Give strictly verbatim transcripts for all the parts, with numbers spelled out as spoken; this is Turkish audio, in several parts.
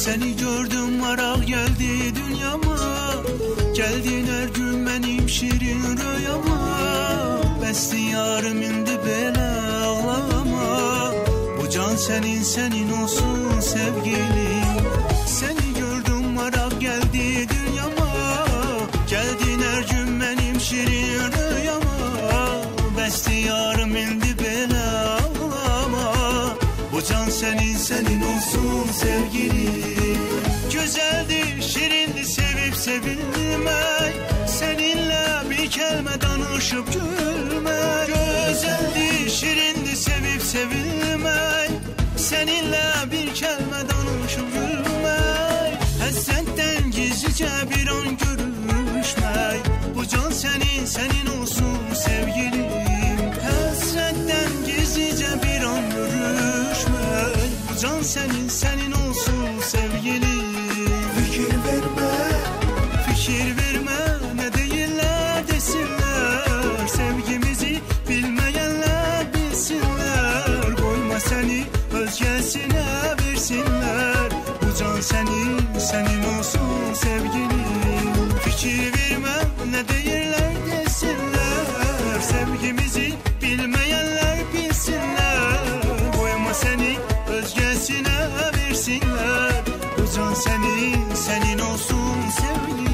Seni gördüm maral geldi dünyama, geldin her gün benim şirin rüyama. Bəsdi yarım indi belə ağlama, bu can senin senin olsun sevgilim. Seni gördüm maral geldi dünyama, geldin her gün benim şirin rüyama. Bəsdi yarım indi belə ağlama, bu can senin senin olsun sevgilim. Güzeldi, şirindi sevip sevilmek, seninle bir kelime danışıp gülmek. Güzeldi, şirindi sevip sevilmek, seninle bir kelime danışıp gülmek. Hasretten gizlice bir an görüşmek, bu can senin senin olsun sevgilim. Hasretten gizlice bir an görüşmek, bu can senin senin olsun sevgilim. Fikir verme, fikir verme, ne değiller desinler. Sevgimizi bilmeyenler bilsinler. Koyma seni özgesine versinler, bu can senin senin olsun sevgilim. Fikir verme, ne değiller desinler. Sevgimizi bilmeyenler bilsinler. Koyma seni özgesine versinler, bu can senin senin olsun sevgilim.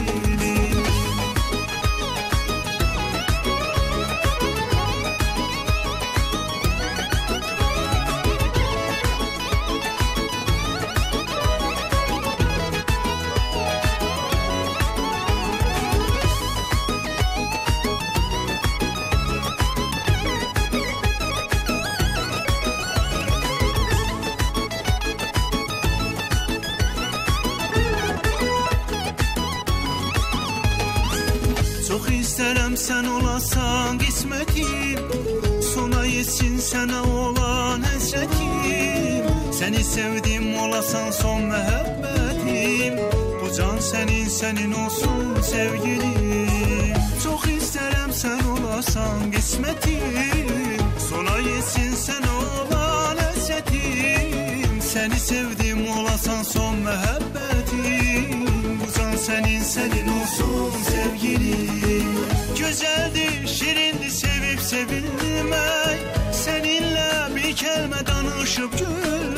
Çok isterim sen olasan kısmetim, sona yetsin sana olan hasretim. Seni sevdim olasan son muhabbetim, bu can senin senin olsun sevgilim. Çok isterim sen olasan kısmetim, sona yetsin sana olan hasretim. Seni sevdim olasan son muhabbetim, bu can senin senin olsun sevgilim. Güzeldi, şirindi sevip sevilmek, seninle bir kelime danışıp gül